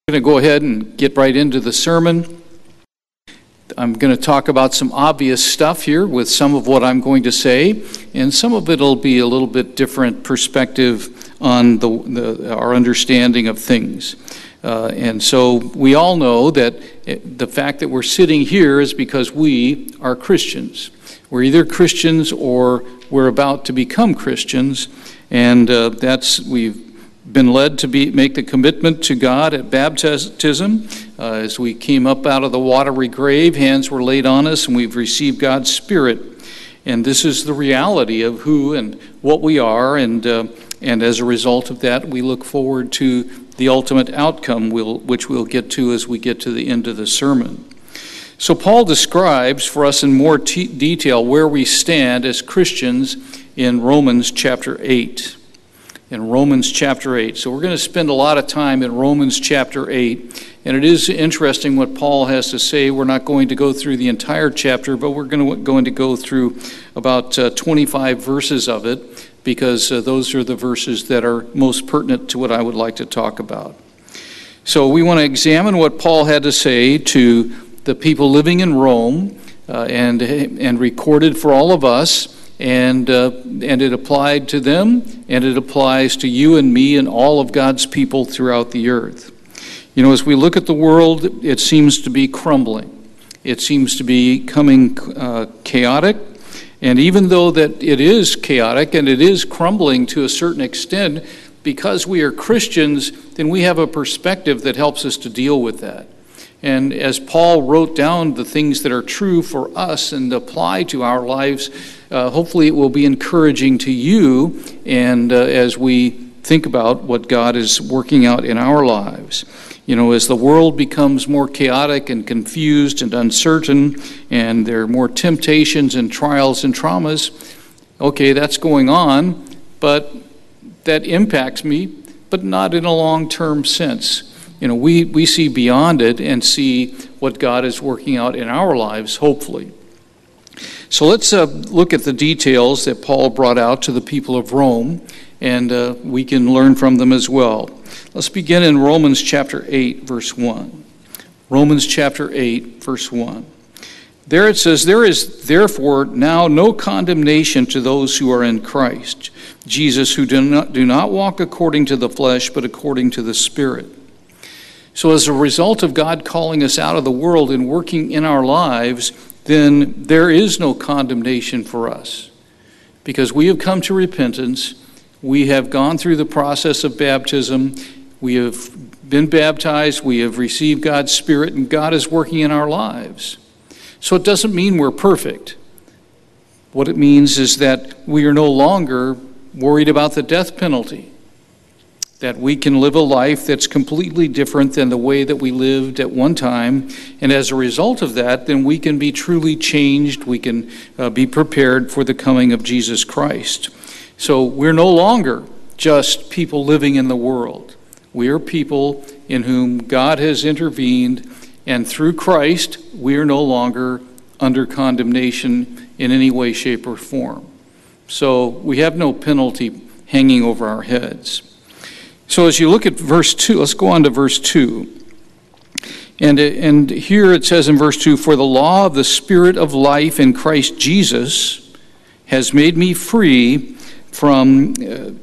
I'm going to go ahead and get right into the sermon. I'm going to talk about some obvious stuff here with some of what I'm going to say, and some of it will be a little bit different perspective on our understanding of things. And so we all know that the fact that we're sitting here is because we are Christians. We're either Christians or we're about to become Christians, and we've been led to make the commitment to God at baptism. As we came up out of the watery grave, hands were laid on us, and we've received God's Spirit. And this is the reality of who and what we are, and as a result of that, we look forward to the ultimate outcome, which we'll get to as we get to the end of the sermon. So Paul describes for us in more detail where we stand as Christians in Romans chapter 8. In Romans chapter 8. So we're going to spend a lot of time in Romans chapter 8. And it is interesting what Paul has to say. We're not going to go through the entire chapter, but we're going to go through about 25 verses of it, because those are the verses that are most pertinent to what I would like to talk about. So we want to examine what Paul had to say to the people living in Rome, and recorded for all of us. And it applied to them, and it applies to you and me and all of God's people throughout the earth. You know, as we look at the world, it seems to be crumbling. It seems to be becoming chaotic. And even though that it is chaotic and it is crumbling to a certain extent, because we are Christians, then we have a perspective that helps us to deal with that. And as Paul wrote down the things that are true for us and apply to our lives, hopefully it will be encouraging to you, and as we think about what God is working out in our lives. You know, as the world becomes more chaotic and confused and uncertain, and there are more temptations and trials and traumas, okay, that's going on, but that impacts me, but not in a long-term sense. You know, we see beyond it and see what God is working out in our lives, hopefully. So let's look at the details that Paul brought out to the people of Rome, and we can learn from them as well. Let's begin in Romans chapter 8, verse 1. Romans chapter 8, verse 1. There it says, "There is therefore now no condemnation to those who are in Christ Jesus, who do not walk according to the flesh, but according to the Spirit." So as a result of God calling us out of the world and working in our lives, then there is no condemnation for us, because we have come to repentance. We have gone through the process of baptism. We have been baptized. We have received God's Spirit, and God is working in our lives. So it doesn't mean we're perfect. What it means is that we are no longer worried about the death penalty, that we can live a life that's completely different than the way that we lived at one time. And as a result of that, then we can be truly changed. We can be prepared for the coming of Jesus Christ. So we're no longer just people living in the world. We are people in whom God has intervened, and through Christ, we are no longer under condemnation in any way, shape, or form. So we have no penalty hanging over our heads. So as you look at verse 2, let's go on to verse 2. And here it says in verse 2, "For the law of the Spirit of life in Christ Jesus has made me free from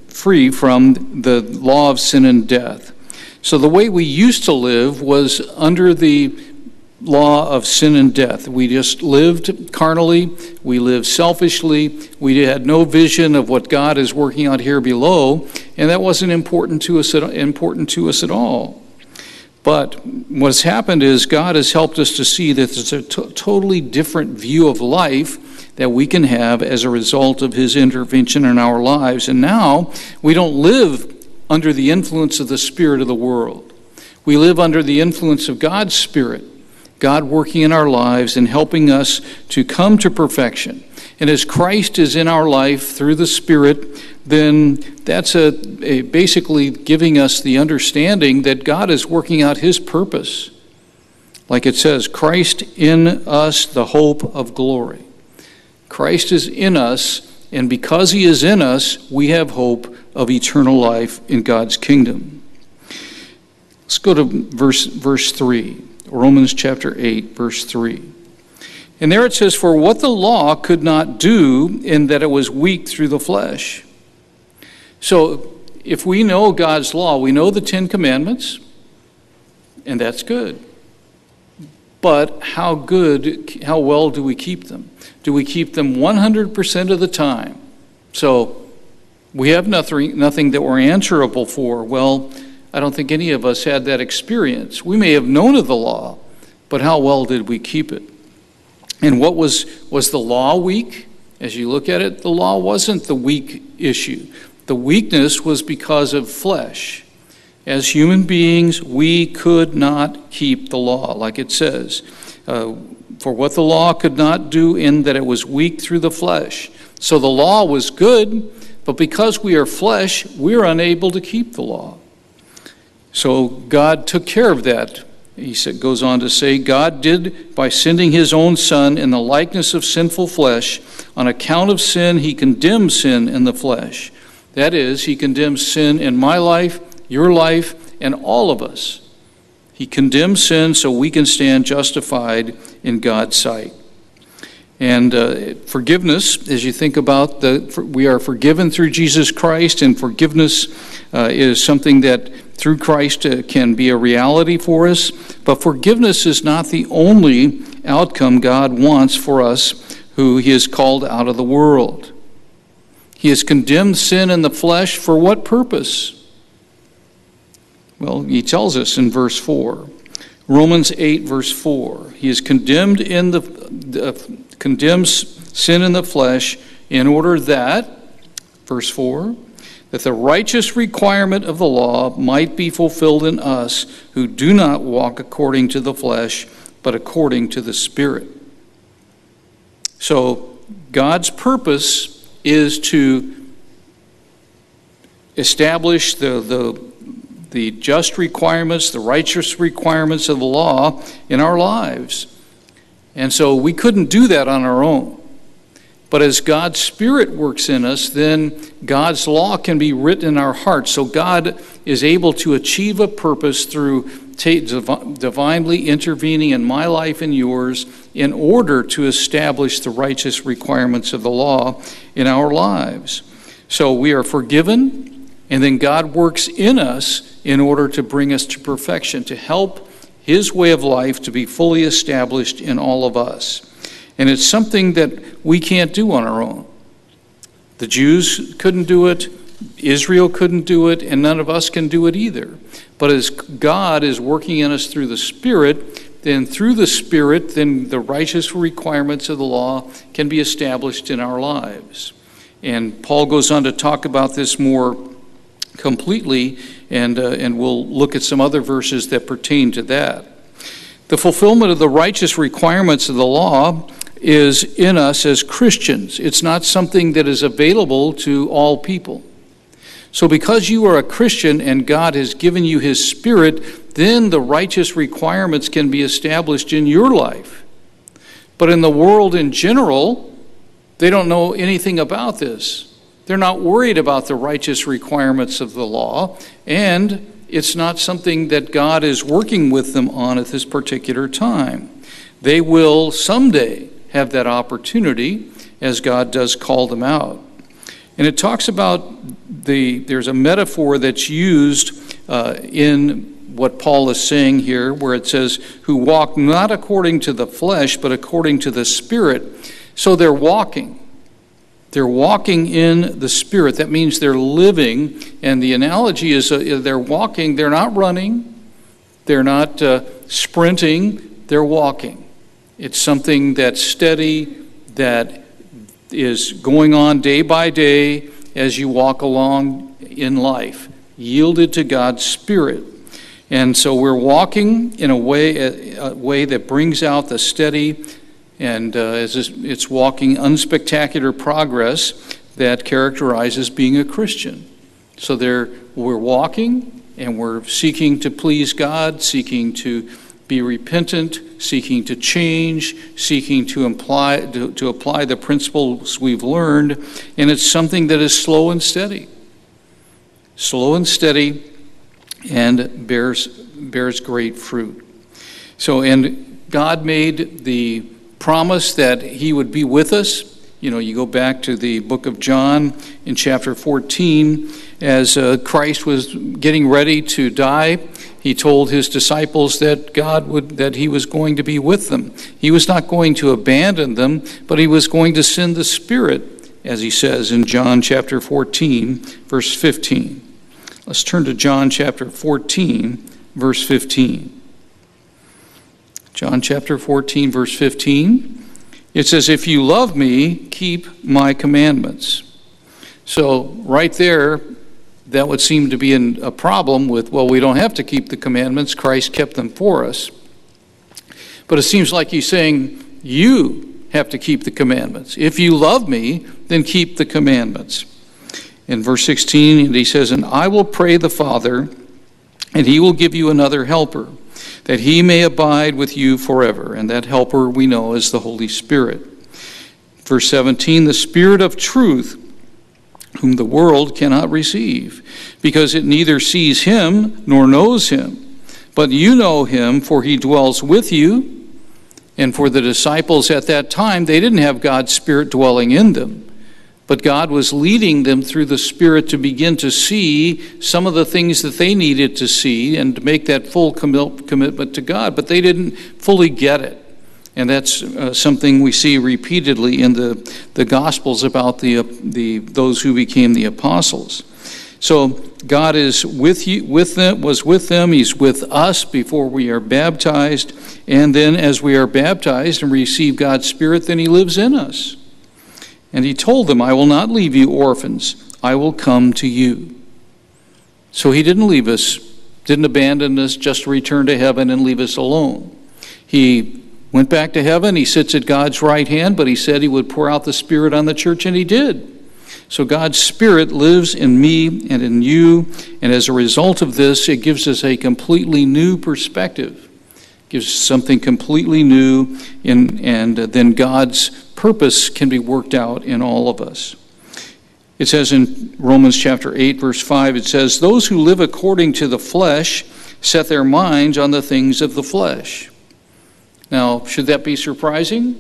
the law of sin and death." So the way we used to live was under the law of sin and death. We just lived carnally. We lived selfishly. We had no vision of what God is working out here below, and that wasn't important to us at all. But what's happened is God has helped us to see that there's a totally different view of life that we can have as a result of His intervention in our lives. And now we don't live under the influence of the spirit of the world. We live under the influence of God's Spirit, God working in our lives and helping us to come to perfection. And as Christ is in our life through the Spirit, then that's basically giving us the understanding that God is working out His purpose. Like it says, Christ in us, the hope of glory. Christ is in us, and because He is in us, we have hope of eternal life in God's kingdom. Let's go to verse 3, Romans chapter 8, verse 3. And there it says, "For what the law could not do, in that it was weak through the flesh." So if we know God's law, we know the 10 Commandments, and that's good. But how well do we keep them? Do we keep them 100% of the time? So we have nothing that we're answerable for. Well, I don't think any of us had that experience. We may have known of the law, but how well did we keep it? And what was the law weak? As you look at it, the law wasn't the weak issue. The weakness was because of flesh. As human beings, we could not keep the law, like it says. For what the law could not do, in that it was weak through the flesh. So the law was good, but because we are flesh, we're unable to keep the law. So God took care of that. He goes on to say, God did by sending his own Son in the likeness of sinful flesh. On account of sin, he condemned sin in the flesh. That is, he condemns sin in my life, your life, and all of us. He condemns sin so we can stand justified in God's sight. And forgiveness, as you think about, we are forgiven through Jesus Christ, and forgiveness is something that through Christ can be a reality for us. But forgiveness is not the only outcome God wants for us who he has called out of the world. He has condemned sin in the flesh for what purpose? Well, he tells us in verse 4. Romans 8, verse 4. He has condemned condemns sin in the flesh in order that, verse 4, that the righteous requirement of the law might be fulfilled in us who do not walk according to the flesh, but according to the Spirit. So God's purpose is to establish the just requirements, the righteous requirements of the law in our lives. And so we couldn't do that on our own. But as God's Spirit works in us, then God's law can be written in our hearts. So God is able to achieve a purpose through divinely intervening in my life and yours in order to establish the righteous requirements of the law in our lives. So we are forgiven, and then God works in us in order to bring us to perfection, to help his way of life to be fully established in all of us. And it's something that we can't do on our own. The Jews couldn't do it, Israel couldn't do it, and none of us can do it either. But as God is working in us through the Spirit, then through the Spirit, then the righteous requirements of the law can be established in our lives. And Paul goes on to talk about this more completely, and we'll look at some other verses that pertain to that. The fulfillment of the righteous requirements of the law is in us as Christians. It's not something that is available to all people. So because you are a Christian and God has given you his Spirit, then the righteous requirements can be established in your life. But in the world in general, they don't know anything about this. They're not worried about the righteous requirements of the law, and it's not something that God is working with them on at this particular time. They will someday have that opportunity as God does call them out. And it talks about there's a metaphor that's used in what Paul is saying here, where it says, who walk not according to the flesh, but according to the Spirit. So they're walking. They're walking in the Spirit. That means they're living. And the analogy is they're walking. They're not running. They're not sprinting. They're walking. It's something that's steady, that is going on day by day as you walk along in life, yielded to God's Spirit. And so we're walking in a way that brings out the steady and it's walking unspectacular progress that characterizes being a Christian. So we're walking and we're seeking to please God, seeking to be repentant, seeking to change, seeking to apply the principles we've learned, and it's something that is slow and steady. Slow and steady, and bears great fruit. So, and God made the promise that he would be with us. You know, you go back to the book of John in chapter 14, as Christ was getting ready to die, he told his disciples that that he was going to be with them. He was not going to abandon them, but he was going to send the Spirit, as he says in John chapter 14, verse 15. Let's turn to John chapter 14, verse 15. John chapter 14, verse 15. It says, "If you love me, keep my commandments." So right there, that would seem to be a problem with, well, we don't have to keep the commandments. Christ kept them for us. But it seems like he's saying, you have to keep the commandments. If you love me, then keep the commandments. In verse 16, he says, "And I will pray the Father, and he will give you another helper, that he may abide with you forever." And that helper we know is the Holy Spirit. Verse 17, "The Spirit of truth, whom the world cannot receive, because it neither sees him nor knows him. But you know him, for he dwells with you." And for the disciples at that time, they didn't have God's Spirit dwelling in them. But God was leading them through the Spirit to begin to see some of the things that they needed to see and to make that full commitment to God. But they didn't fully get it. And that's something we see repeatedly in the Gospels about those who became the apostles. So God is was with them. He's with us before we are baptized. And then as we are baptized and receive God's Spirit, then he lives in us. And he told them, "I will not leave you orphans. I will come to you." So he didn't leave us, didn't abandon us just to return to heaven and leave us alone. He went back to heaven. He sits at God's right hand, but he said he would pour out the Spirit on the church, and he did. So God's Spirit lives in me and in you, and as a result of this, it gives us a completely new perspective. It gives us something completely new, and then God's purpose can be worked out in all of us. It says in Romans chapter 8, verse 5, it says, "Those who live according to the flesh set their minds on the things of the flesh." Now, should that be surprising?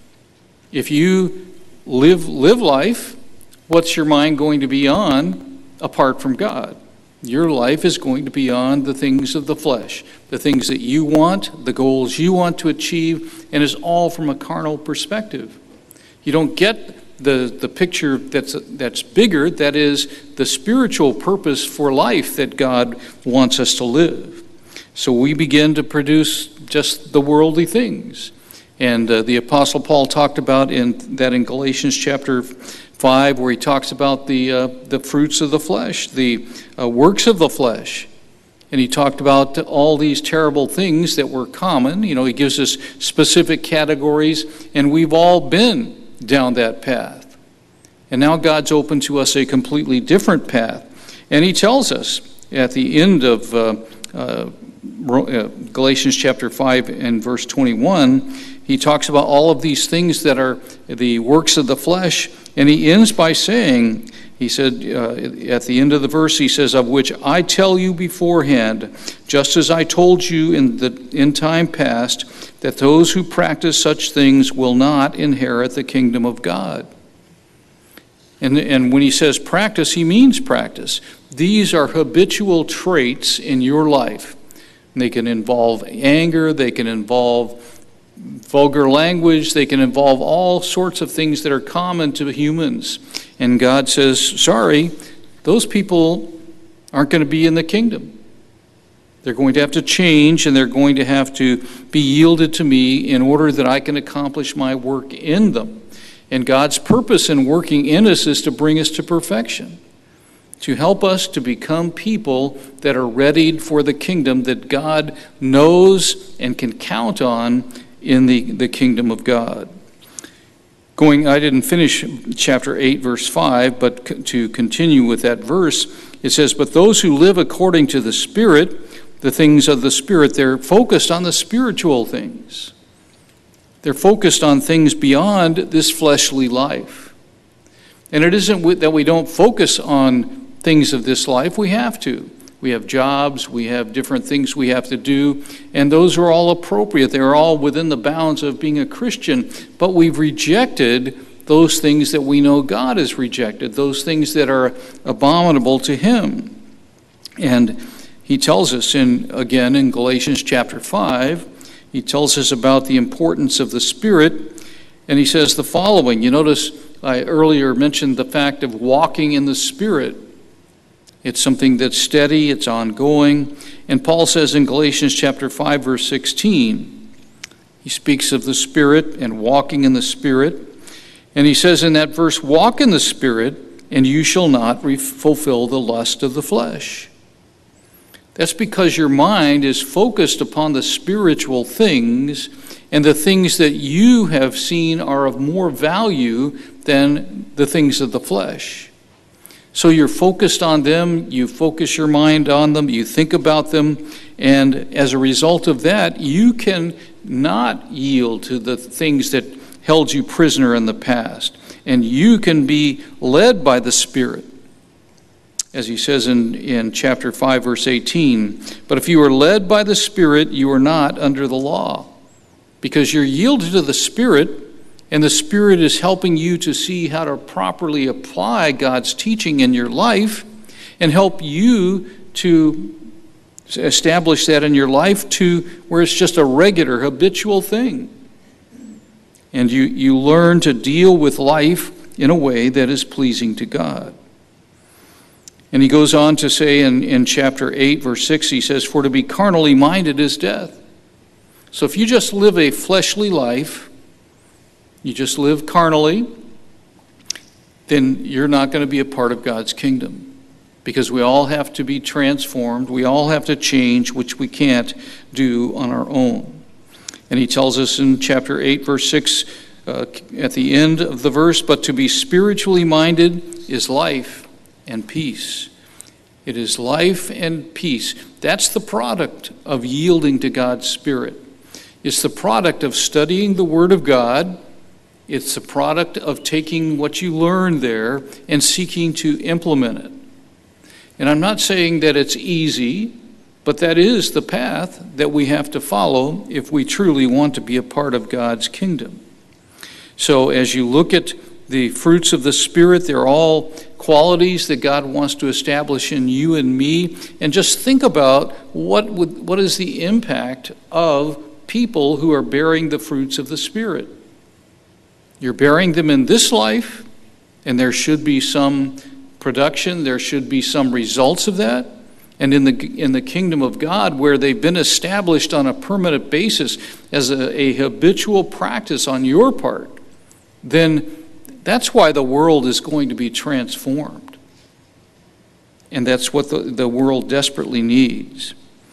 If you live life, what's your mind going to be on apart from God? Your life is going to be on the things of the flesh, the things that you want, the goals you want to achieve, and it's all from a carnal perspective. You don't get the picture that's bigger, that is the spiritual purpose for life that God wants us to live. So we begin to produce just the worldly things. And the Apostle Paul talked about in Galatians chapter 5, where he talks about the fruits of the flesh, the works of the flesh. And he talked about all these terrible things that were common. You know, he gives us specific categories, and we've all been down that path. And now God's opened to us a completely different path. And he tells us at the end of Galatians chapter 5 and verse 21, he talks about all of these things that are the works of the flesh. And he ends by saying, he said at the end of the verse, he says, "Of which I tell you beforehand, just as I told you in time past, that those who practice such things will not inherit the kingdom of God." And when he says practice, he means practice. These are habitual traits in your life. They can involve anger, they can involve vulgar language, they can involve all sorts of things that are common to humans. And God says, sorry, those people aren't going to be in the kingdom. They're going to have to change, and they're going to have to be yielded to me in order that I can accomplish my work in them. And God's purpose in working in us is to bring us to perfection, to help us to become people that are readied for the kingdom that God knows and can count on in the kingdom of God. I didn't finish chapter 8, verse 5, but to continue with that verse, it says, "But those who live according to the Spirit, the things of the Spirit," they're focused on the spiritual things. They're focused on things beyond this fleshly life. And it isn't that we don't focus on things of this life. We have to. we have jobs, we have different things we have to do, and those are all appropriate. They're all within the bounds of being a Christian, but we've rejected those things that we know God has rejected, those things that are abominable to him. And he tells us again in Galatians chapter 5, he tells us about the importance of the Spirit, and he says the following. You notice I earlier mentioned the fact of walking in the Spirit. It's something that's steady, it's ongoing. And Paul says in Galatians chapter 5, verse 16, he speaks of the Spirit and walking in the Spirit. And he says in that verse, walk in the Spirit, and you shall not fulfill the lust of the flesh. That's because your mind is focused upon the spiritual things and the things that you have seen are of more value than the things of the flesh. So you're focused on them, you focus your mind on them, you think about them, and as a result of that, you can not yield to the things that held you prisoner in the past. And you can be led by the Spirit. As he says in chapter 5, verse 18, but if you are led by the Spirit, you are not under the law. Because you're yielded to the Spirit, and the Spirit is helping you to see how to properly apply God's teaching in your life and help you to establish that in your life to where it's just a regular, habitual thing. And you learn to deal with life in a way that is pleasing to God. And he goes on to say in chapter 8, verse 6, he says, for to be carnally minded is death. So if you just live a fleshly life, you just live carnally, then you're not going to be a part of God's kingdom. Because we all have to be transformed. We all have to change, which we can't do on our own. And he tells us in chapter 8, verse 6, at the end of the verse, but to be spiritually minded is life and peace. It is life and peace. That's the product of yielding to God's Spirit. It's the product of studying the Word of God. It's the product of taking what you learn there and seeking to implement it. And I'm not saying that it's easy, but that is the path that we have to follow if we truly want to be a part of God's kingdom. So as you look at the fruits of the Spirit, they're all qualities that God wants to establish in you and me. And just think about what is the impact of people who are bearing the fruits of the Spirit. You're bearing them in this life, and there should be some production, there should be some results of that. And in the kingdom of God, where they've been established on a permanent basis as a habitual practice on your part, then that's why the world is going to be transformed. And that's what the world desperately needs.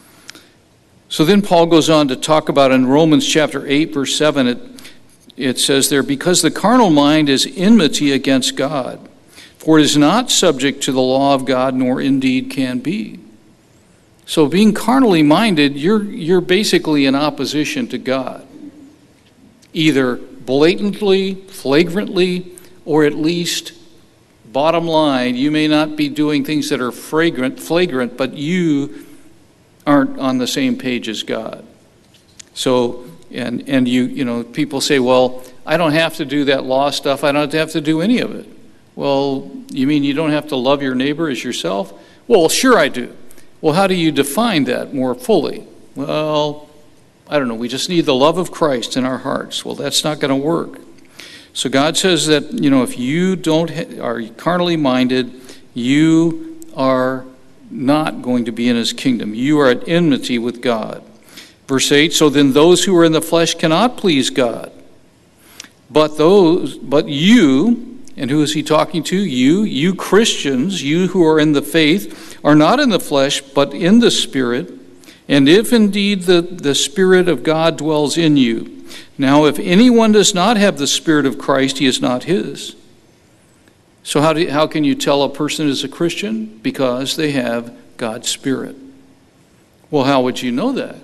So then Paul goes on to talk about in Romans chapter 8, verse 7, it says there, because the carnal mind is enmity against God, for it is not subject to the law of God, nor indeed can be. So being carnally minded, you're basically in opposition to God. Either blatantly, flagrantly, or at least, bottom line, you may not be doing things that are flagrant, but you aren't on the same page as God. So, and you know, people say, well, I don't have to do that law stuff. I don't have to do any of it. Well, you mean you don't have to love your neighbor as yourself? Well, sure I do. Well, how do you define that more fully? Well, I don't know. We just need the love of Christ in our hearts. Well, that's not going to work. So God says that, you know, if you are carnally minded, you are not going to be in his kingdom. You are at enmity with God. Verse 8, so then those who are in the flesh cannot please God. But you, and who is he talking to? You Christians, you who are in the faith, are not in the flesh, but in the Spirit. And if indeed the Spirit of God dwells in you. Now, if anyone does not have the Spirit of Christ, he is not his. So how can you tell a person is a Christian? Because they have God's Spirit. Well, how would you know that?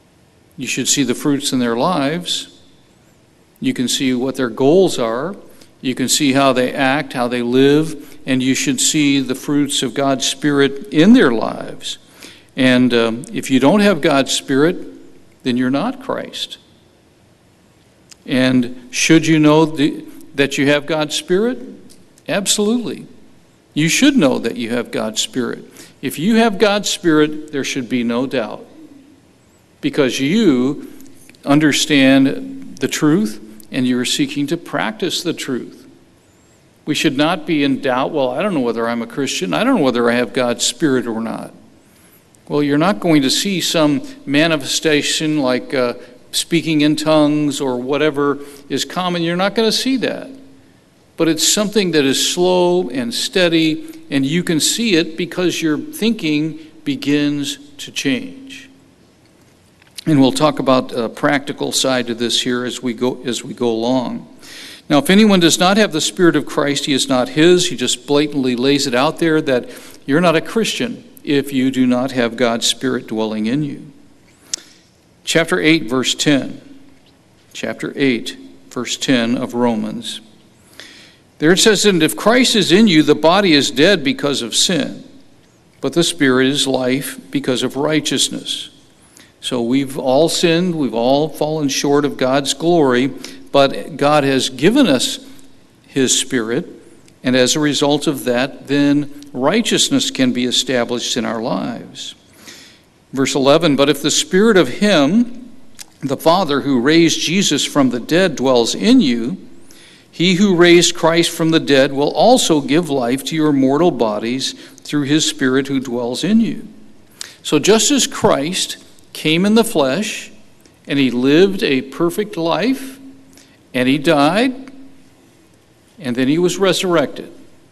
You should see the fruits in their lives. You can see what their goals are. You can see how they act, how they live, and you should see the fruits of God's Spirit in their lives. And if you don't have God's Spirit, then you're not Christ. And should you know that you have God's Spirit? Absolutely. You should know that you have God's Spirit. If you have God's Spirit, there should be no doubt, because you understand the truth and you're seeking to practice the truth. We should not be in doubt, well, I don't know whether I'm a Christian. I don't know whether I have God's Spirit or not. Well, you're not going to see some manifestation like speaking in tongues or whatever is common. You're not going to see that. But it's something that is slow and steady, and you can see it because your thinking begins to change. And we'll talk about a practical side to this here as we go along. Now, if anyone does not have the Spirit of Christ, he is not his. He just blatantly lays it out there that you're not a Christian if you do not have God's Spirit dwelling in you. Chapter 8, verse 10. Chapter 8, verse 10 of Romans. There it says, and if Christ is in you, the body is dead because of sin, but the Spirit is life because of righteousness. So we've all sinned, we've all fallen short of God's glory, but God has given us His Spirit, and as a result of that, then righteousness can be established in our lives. Verse 11, but if the Spirit of Him, the Father who raised Jesus from the dead, dwells in you, He who raised Christ from the dead will also give life to your mortal bodies through His Spirit who dwells in you. So just as Christ came in the flesh, and He lived a perfect life, and He died, and then He was resurrected.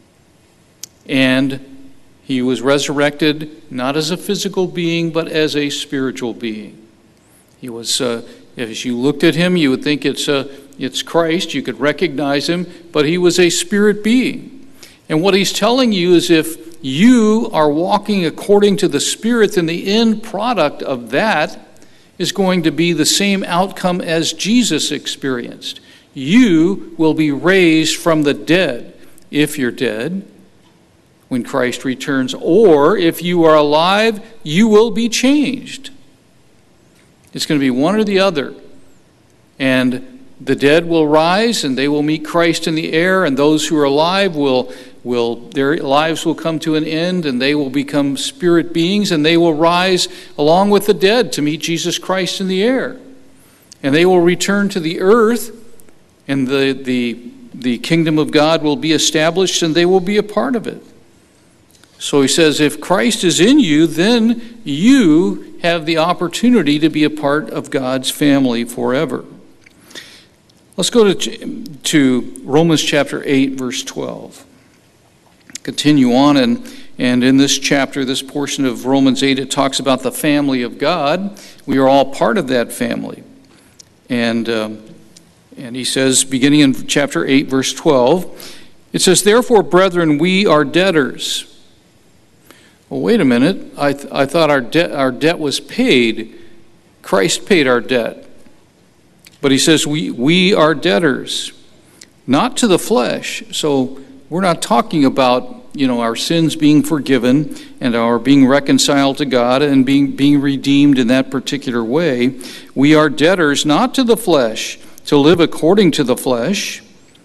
And He was resurrected not as a physical being, but as a spiritual being. He was, as you looked at Him, you would think it's Christ. You could recognize Him, but He was a spirit being. And what He's telling you is if you are walking according to the Spirit, then the end product of that is going to be the same outcome as Jesus experienced. You will be raised from the dead, if you're dead, when Christ returns, or if you are alive, you will be changed. It's going to be one or the other. And the dead will rise, and they will meet Christ in the air, and those who are alive their lives will come to an end, and they will become spirit beings, and they will rise along with the dead to meet Jesus Christ in the air. And they will return to the earth, and the kingdom of God will be established, and they will be a part of it. So he says, if Christ is in you, then you have the opportunity to be a part of God's family forever. Let's go to Romans chapter 8, verse 12. Continue on, and in this chapter, this portion of Romans 8, it talks about the family of God. We are all part of that family. And he says, beginning in chapter 8, verse 12, it says, therefore, brethren, we are debtors. Well, wait a minute. I thought our debt was paid. Christ paid our debt. But he says we are debtors, not to the flesh. So we're not talking about, our sins being forgiven and our being reconciled to God and being redeemed in that particular way. We are debtors, not to the flesh, to live according to the flesh.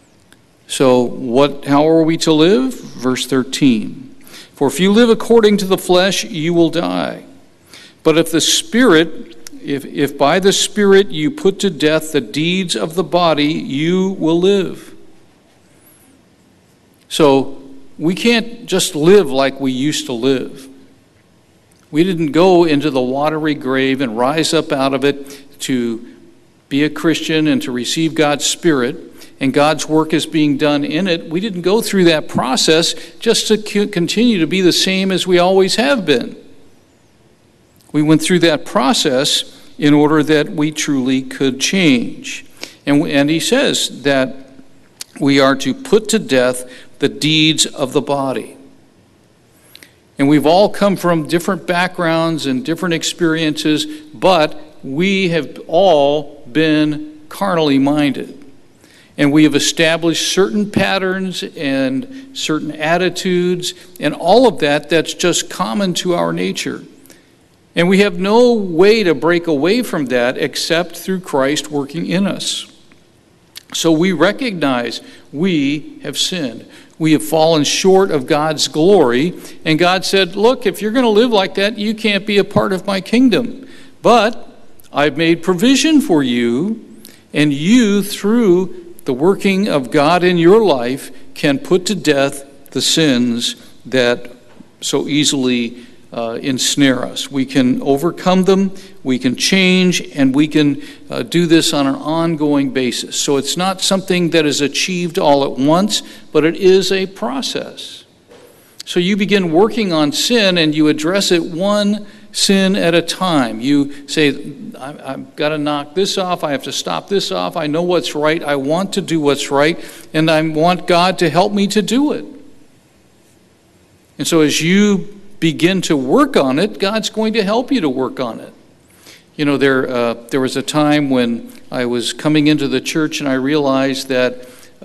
So how are we to live? Verse 13. For if you live according to the flesh, you will die. But if the Spirit, if by the Spirit you put to death the deeds of the body, you will live. So we can't just live like we used to live. We didn't go into the watery grave and rise up out of it to be a Christian and to receive God's Spirit, and God's work is being done in it. We didn't go through that process just to continue to be the same as we always have been. We went through that process in order that we truly could change. And he says that we are to put to death the deeds of the body. And we've all come from different backgrounds and different experiences, but we have all been carnally minded. And we have established certain patterns and certain attitudes and all of that that's just common to our nature. And we have no way to break away from that except through Christ working in us. So we recognize we have sinned. We have fallen short of God's glory. And God said, look, if you're going to live like that, you can't be a part of my kingdom. But I've made provision for you, and you, through the working of God in your life, can put to death the sins that so easily ensnare us. We can overcome them, we can change, and we can do this on an ongoing basis. So it's not something that is achieved all at once, but it is a process. So you begin working on sin and you address it one sin at a time. You say, I've got to knock this off, I have to stop this off, I know what's right, I want to do what's right, and I want God to help me to do it. And so as you begin to work on it, God's going to help you to work on it. You know, there was a time when I was coming into the church and I realized that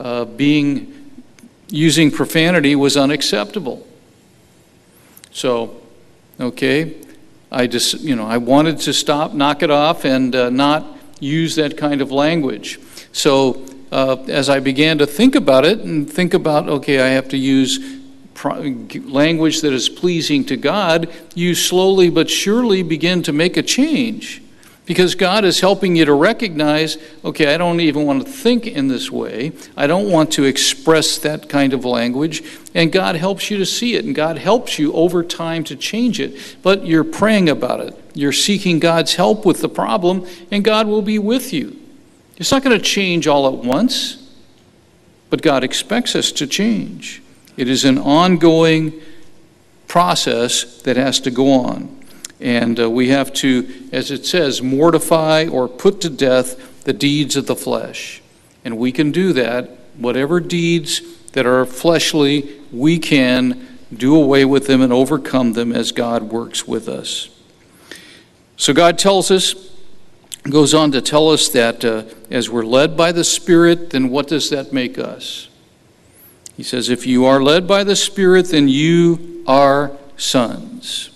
using profanity was unacceptable. So, okay, I wanted to stop, knock it off, and not use that kind of language. So as I began to think about it and think about, okay, I have to use language that is pleasing to God, you slowly but surely begin to make a change. Because God is helping you to recognize, okay, I don't even want to think in this way. I don't want to express that kind of language. And God helps you to see it. And God helps you over time to change it. But you're praying about it. You're seeking God's help with the problem. And God will be with you. It's not going to change all at once. But God expects us to change. It is an ongoing process that has to go on. And we have to, as it says, mortify or put to death the deeds of the flesh. And we can do that. Whatever deeds that are fleshly, we can do away with them and overcome them as God works with us. So God goes on to tell us that as we're led by the Spirit, then what does that make us? He says, if you are led by the Spirit, then you are sons.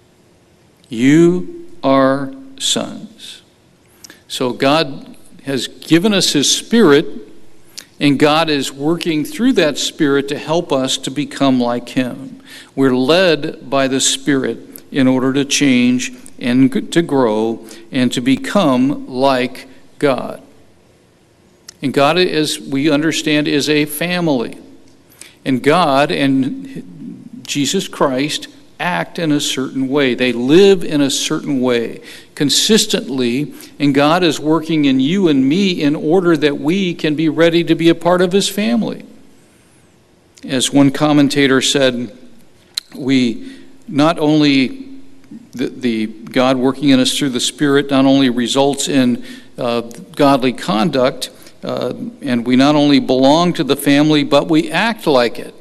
You are sons. So God has given us His Spirit, and God is working through that Spirit to help us to become like Him. We're led by the Spirit in order to change and to grow and to become like God. And God, as we understand, is a family. And God and Jesus Christ act in a certain way. They live in a certain way consistently, and God is working in you and me in order that we can be ready to be a part of His family. As one commentator said, we not only, the God working in us through the Spirit not only results in godly conduct, and we not only belong to the family, but we act like it.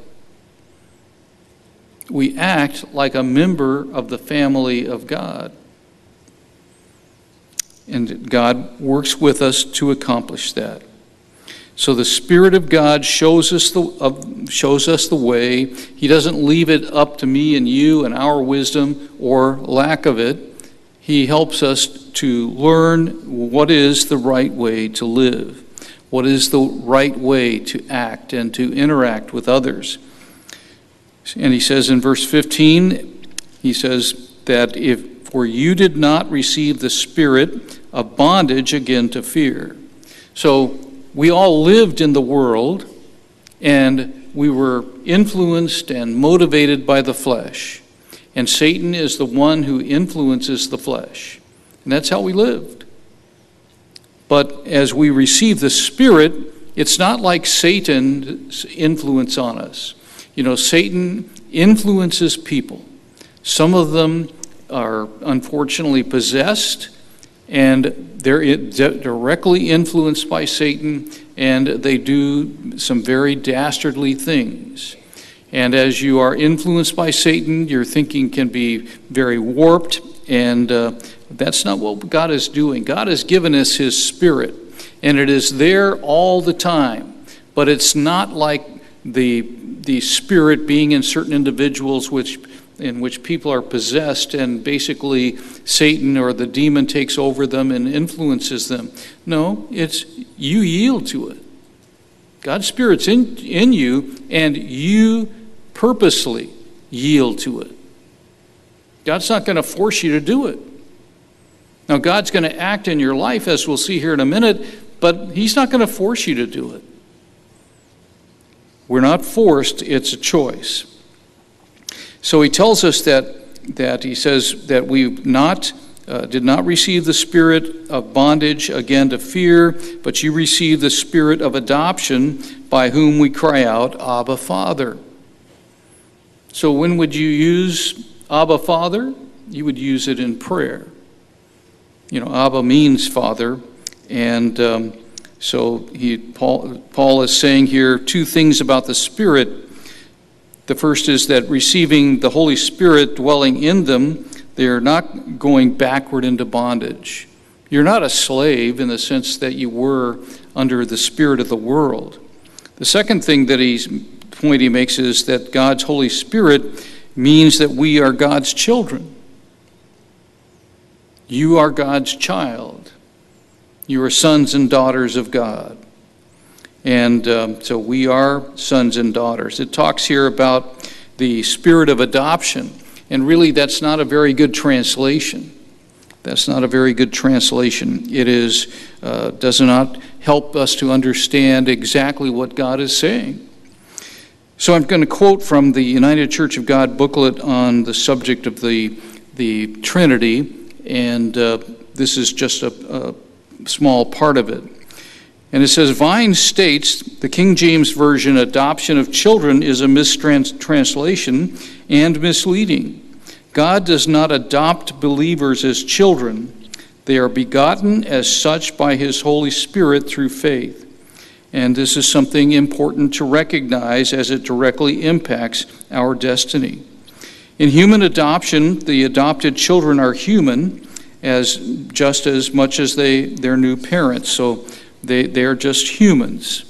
We act like a member of the family of God. And God works with us to accomplish that. So the Spirit of God shows us the way. He doesn't leave it up to me and you and our wisdom or lack of it. He helps us to learn what is the right way to live, what is the right way to act and to interact with others. And he says in verse 15, he says that for you did not receive the spirit of bondage again to fear. So we all lived in the world, and we were influenced and motivated by the flesh. And Satan is the one who influences the flesh. And that's how we lived. But as we receive the Spirit, it's not like Satan's influence on us. You know, Satan influences people. Some of them are unfortunately possessed, and they're directly influenced by Satan, and they do some very dastardly things. And as you are influenced by Satan, your thinking can be very warped, and that's not what God is doing. God has given us His Spirit, and it is there all the time. But it's not like the Spirit being in certain individuals in which people are possessed and basically Satan or the demon takes over them and influences them. No, it's you yield to it. God's Spirit's in you, and you purposely yield to it. God's not going to force you to do it. Now, God's going to act in your life, as we'll see here in a minute, but He's not going to force you to do it. We're not forced, it's a choice. So he tells us that he says that we did not receive the spirit of bondage again to fear, but you received the spirit of adoption, by whom we cry out, Abba, Father. So when would you use Abba, Father? You would use it in prayer. Abba means Father, and so Paul is saying here two things about the Spirit. The first is that receiving the Holy Spirit dwelling in them, they are not going backward into bondage. You're not a slave in the sense that you were under the spirit of the world. The second thing point he makes is that God's Holy Spirit means that we are God's children. You are God's child. You are sons and daughters of God. And so we are sons and daughters. It talks here about the spirit of adoption. And really, that's not a very good translation. That's not a very good translation. It does not help us to understand exactly what God is saying. So I'm going to quote from the United Church of God booklet on the subject of the Trinity. And this is just a small part of it. And it says, Vine states, the King James Version, adoption of children is a mistranslation and misleading. God does not adopt believers as children. They are begotten as such by His Holy Spirit through faith. And this is something important to recognize as it directly impacts our destiny. In human adoption, the adopted children are human just as much as their new parents. So they are just humans.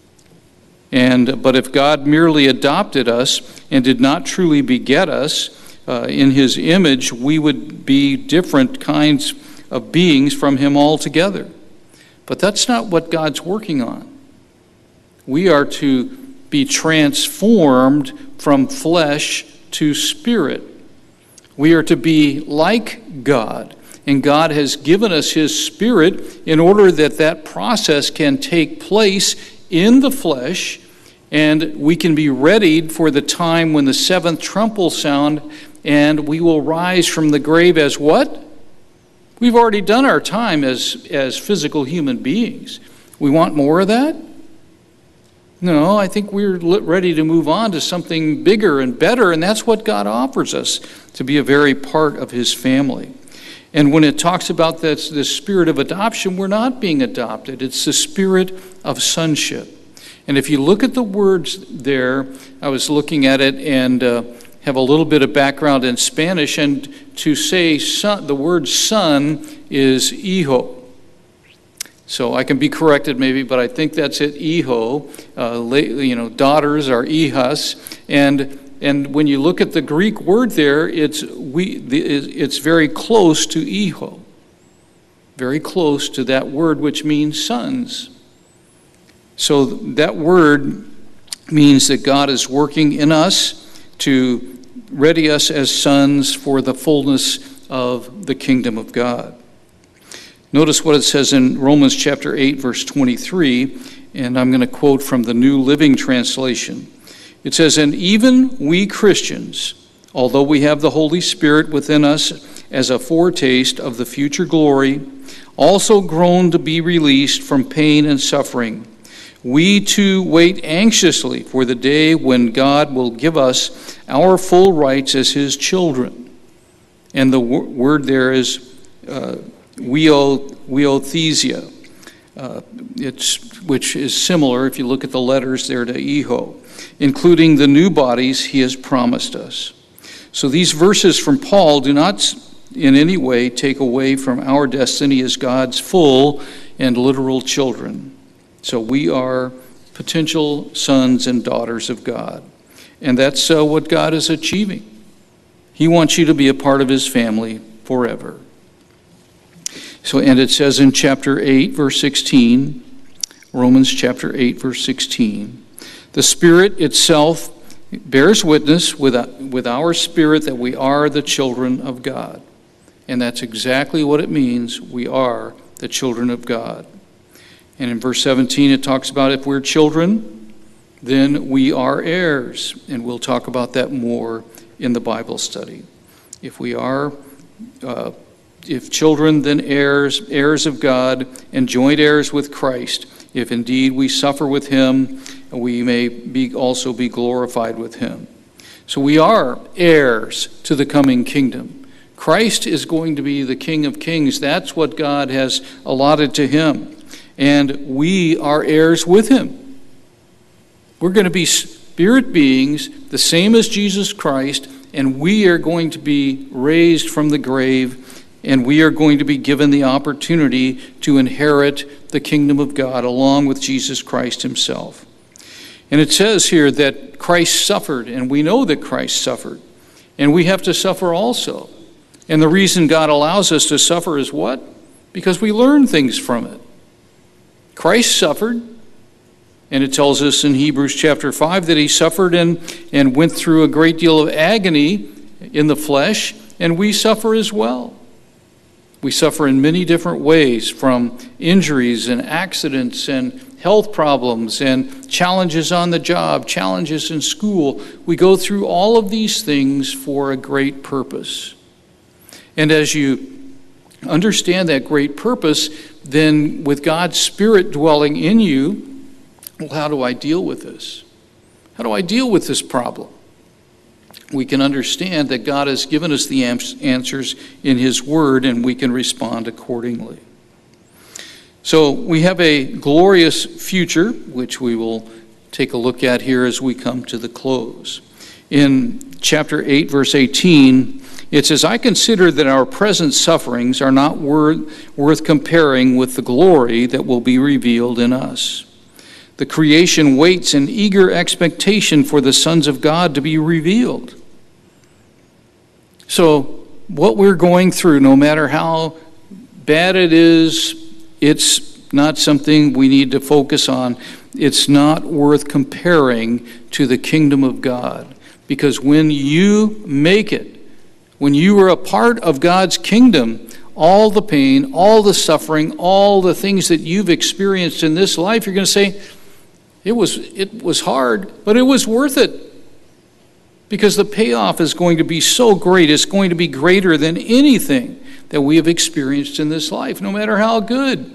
But if God merely adopted us and did not truly beget us in His image, we would be different kinds of beings from Him altogether. But that's not what God's working on. We are to be transformed from flesh to spirit. We are to be like God. And God has given us His Spirit in order that process can take place in the flesh, and we can be readied for the time when the seventh trump will sound, and we will rise from the grave as what? We've already done our time as physical human beings. We want more of that? No, I think we're ready to move on to something bigger and better, and that's what God offers us, to be a very part of His family. And when it talks about this spirit of adoption, we're not being adopted. It's the spirit of sonship. And if you look at the words there, I was looking at it and have a little bit of background in Spanish, and to say son, the word son is hijo. So I can be corrected maybe, but I think that's it, hijo. Daughters are hijas. And when you look at the Greek word there, it's very close to hijo. Very close to that word which means sons. So that word means that God is working in us to ready us as sons for the fullness of the kingdom of God. Notice what it says in Romans chapter 8, verse 23, and I'm going to quote from the New Living Translation. It says, and even we Christians, although we have the Holy Spirit within us as a foretaste of the future glory, also groan to be released from pain and suffering. We too wait anxiously for the day when God will give us our full rights as His children. And the word there is weothesia, which is similar, if you look at the letters there, to hijo, including the new bodies He has promised us. So these verses from Paul do not in any way take away from our destiny as God's full and literal children. So we are potential sons and daughters of God. And that's what God is achieving. He wants you to be a part of his family forever. So, and it says in chapter 8, verse 16, Romans chapter 8, verse 16, the Spirit itself bears witness with our spirit that we are the children of God. And that's exactly what it means. We are the children of God. And in verse 17, it talks about if we're children, then we are heirs. And we'll talk about that more in the Bible study. If we are, if children, then heirs, heirs of God, and joint heirs with Christ. If indeed we suffer with him, we may also be glorified with him. So we are heirs to the coming kingdom. Christ is going to be the King of Kings. That's what God has allotted to him. And we are heirs with him. We're going to be spirit beings, the same as Jesus Christ, and we are going to be raised from the grave, and we are going to be given the opportunity to inherit the kingdom of God along with Jesus Christ himself. And it says here that Christ suffered, and we know that Christ suffered, and we have to suffer also. And the reason God allows us to suffer is what? Because we learn things from it. Christ suffered, and it tells us in Hebrews chapter 5 that he suffered and went through a great deal of agony in the flesh, and we suffer as well. We suffer in many different ways, from injuries and accidents and health problems and challenges on the job, challenges in school. We go through all of these things for a great purpose. And as you understand that great purpose, then with God's Spirit dwelling in you, well, how do I deal with this? How do I deal with this problem? We can understand that God has given us the answers in his word, and we can respond accordingly. So we have a glorious future, which we will take a look at here as we come to the close. In chapter 8, verse 18, it says, I consider that our present sufferings are not worth comparing with the glory that will be revealed in us. The creation waits in eager expectation for the sons of God to be revealed. So what we're going through, no matter how bad it is, it's not something we need to focus on. It's not worth comparing to the kingdom of God. Because when you make it, when you are a part of God's kingdom, all the pain, all the suffering, all the things that you've experienced in this life, you're going to say, it was hard, but it was worth it. Because the payoff is going to be so great, it's going to be greater than anything that we have experienced in this life, no matter how good.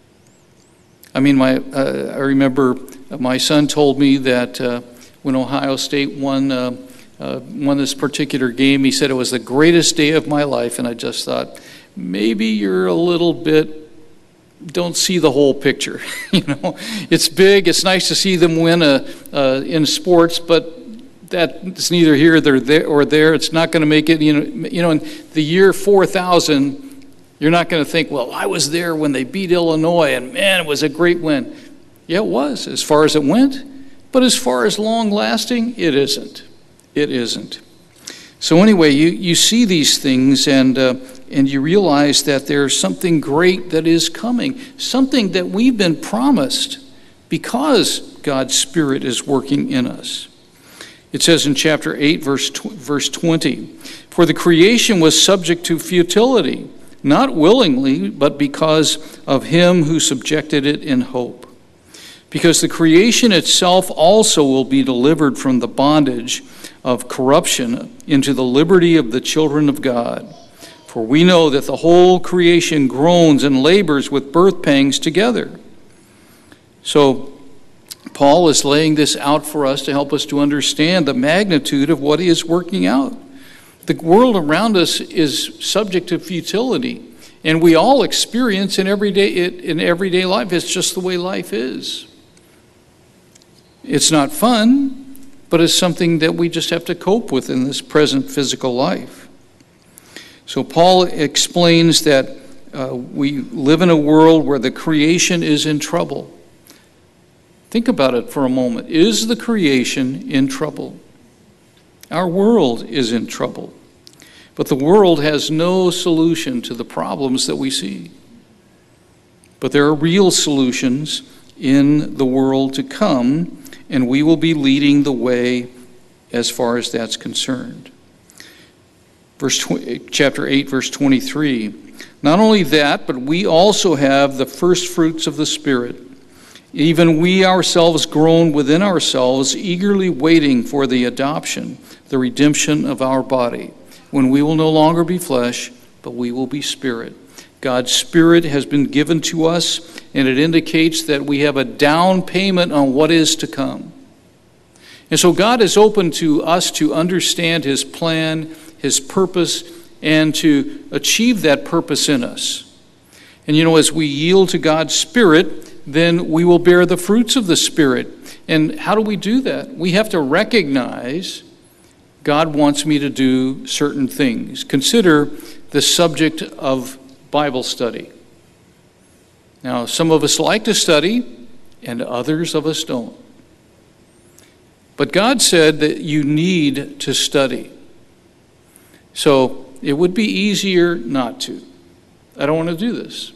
I mean, I remember my son told me that when Ohio State won this particular game, he said it was the greatest day of my life, and I just thought, maybe you're a little bit, don't see the whole picture. You know, it's big, it's nice to see them win in sports, but that's neither here or there. It's not going to make it, you know, in the year 4000, you're not going to think, well, I was there when they beat Illinois, and man, it was a great win. Yeah, it was, as far as it went, but as far as long-lasting, it isn't. It isn't. So anyway, you see these things, and you realize that there's something great that is coming, something that we've been promised because God's Spirit is working in us. It says in chapter 8, verse 20, for the creation was subject to futility, not willingly, but because of him who subjected it in hope. Because the creation itself also will be delivered from the bondage of corruption into the liberty of the children of God. For we know that the whole creation groans and labors with birth pangs together. So Paul is laying this out for us to help us to understand the magnitude of what he is working out. The world around us is subject to futility, and we all experience in everyday life. It's just the way life is. It's not fun, but it's something that we just have to cope with in this present physical life. So Paul explains that we live in a world where the creation is in trouble. Think about it for a moment. Is the creation in trouble? Our world is in trouble. But the world has no solution to the problems that we see. But there are real solutions in the world to come, and we will be leading the way as far as that's concerned. Chapter 8, verse 23. Not only that, but we also have the first fruits of the Spirit. Even we ourselves groan within ourselves, eagerly waiting for the adoption, the redemption of our body, when we will no longer be flesh, but we will be spirit. God's Spirit has been given to us, and it indicates that we have a down payment on what is to come. And so God is open to us to understand His plan, His purpose, and to achieve that purpose in us. And as we yield to God's Spirit, then we will bear the fruits of the Spirit. And how do we do that? We have to recognize God wants me to do certain things. Consider the subject of Bible study. Now, some of us like to study, and others of us don't. But God said that you need to study. So it would be easier not to. I don't want to do this.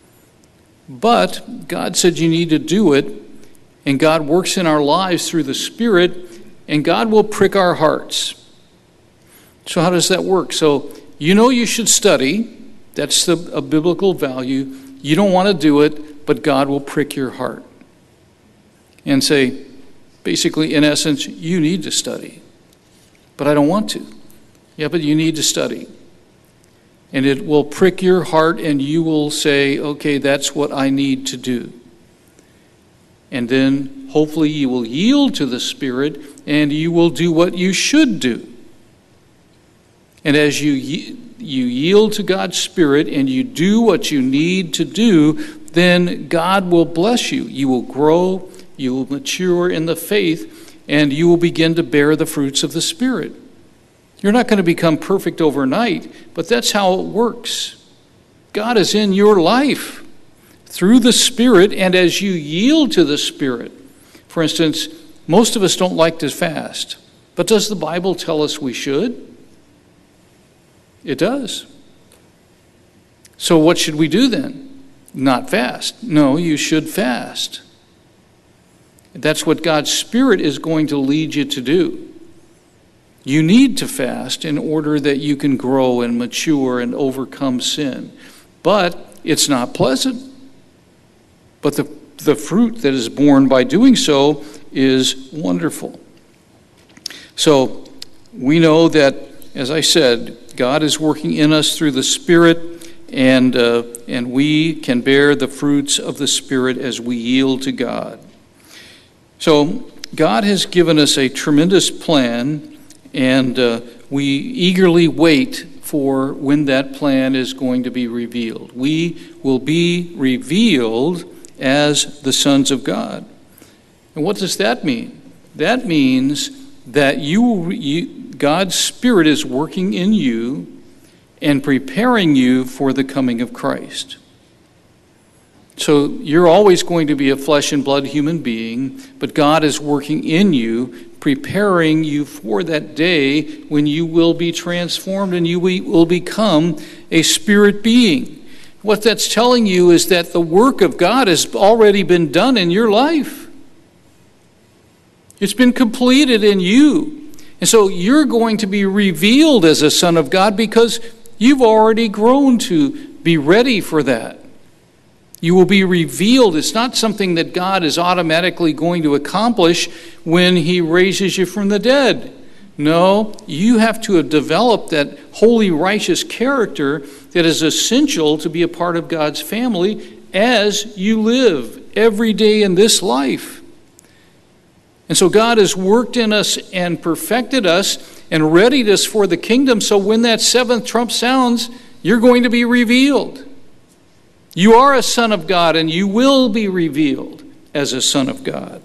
But God said you need to do it, and God works in our lives through the Spirit, and God will prick our hearts. So how does that work? So you should study. That's a biblical value. You don't want to do it, but God will prick your heart and say, basically, in essence, you need to study. But I don't want to. Yeah, but you need to study. And it will prick your heart, and you will say, okay, that's what I need to do. And then hopefully you will yield to the Spirit, and you will do what you should do. And as you yield to God's Spirit and you do what you need to do, then God will bless you. You will grow, you will mature in the faith, and you will begin to bear the fruits of the Spirit. You're not going to become perfect overnight, but that's how it works. God is in your life through the Spirit, and as you yield to the Spirit. For instance, most of us don't like to fast, but does the Bible tell us we should? It does. So what should we do then? Not fast. No, you should fast. That's what God's Spirit is going to lead you to do. You need to fast in order that you can grow and mature and overcome sin. But it's not pleasant. But the fruit that is born by doing so is wonderful. So we know that, as I said, God is working in us through the Spirit, and we can bear the fruits of the Spirit as we yield to God. So God has given us a tremendous plan, and we eagerly wait for when that plan is going to be revealed. We will be revealed as the sons of God. And what does that mean? That means that God's Spirit is working in you and preparing you for the coming of Christ. So you're always going to be a flesh and blood human being, but God is working in you, preparing you for that day when you will be transformed and you will become a spirit being. What that's telling you is that the work of God has already been done in your life. It's been completed in you. And so you're going to be revealed as a son of God because you've already grown to be ready for that. You will be revealed. It's not something that God is automatically going to accomplish when He raises you from the dead. No, you have to have developed that holy, righteous character that is essential to be a part of God's family as you live every day in this life. And so God has worked in us and perfected us and readied us for the kingdom. So when that seventh trump sounds, you're going to be revealed. You are a son of God, and you will be revealed as a son of God.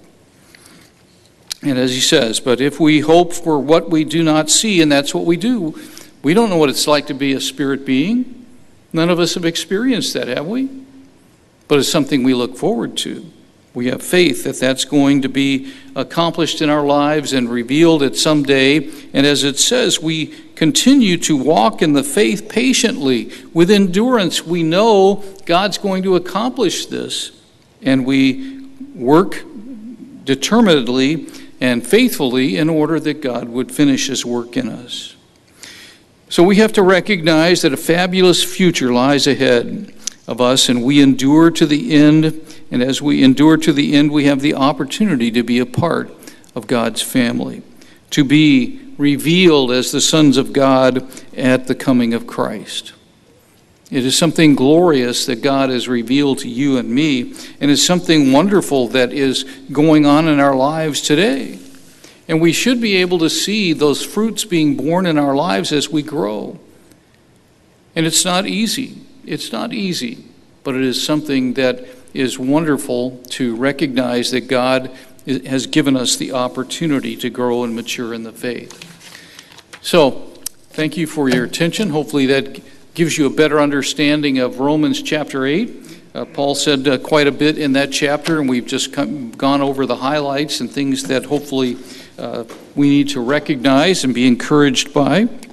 And as he says, but if we hope for what we do not see, and that's what we do, we don't know what it's like to be a spirit being. None of us have experienced that, have we? But it's something we look forward to. We have faith that that's going to be accomplished in our lives and revealed at some day. And as it says, we continue to walk in the faith patiently. With endurance, we know God's going to accomplish this. And we work determinedly and faithfully in order that God would finish his work in us. So we have to recognize that a fabulous future lies ahead of us, and we endure to the end. And as we endure to the end, we have the opportunity to be a part of God's family, to be revealed as the sons of God at the coming of Christ. It is something glorious that God has revealed to you and me, and it's something wonderful that is going on in our lives today. And we should be able to see those fruits being born in our lives as we grow. And it's not easy. It's not easy, but it is something that is wonderful to recognize that God has given us the opportunity to grow and mature in the faith. So, thank you for your attention. Hopefully that gives you a better understanding of Romans chapter 8. Paul said quite a bit in that chapter, and we've just gone over the highlights and things that hopefully we need to recognize and be encouraged by.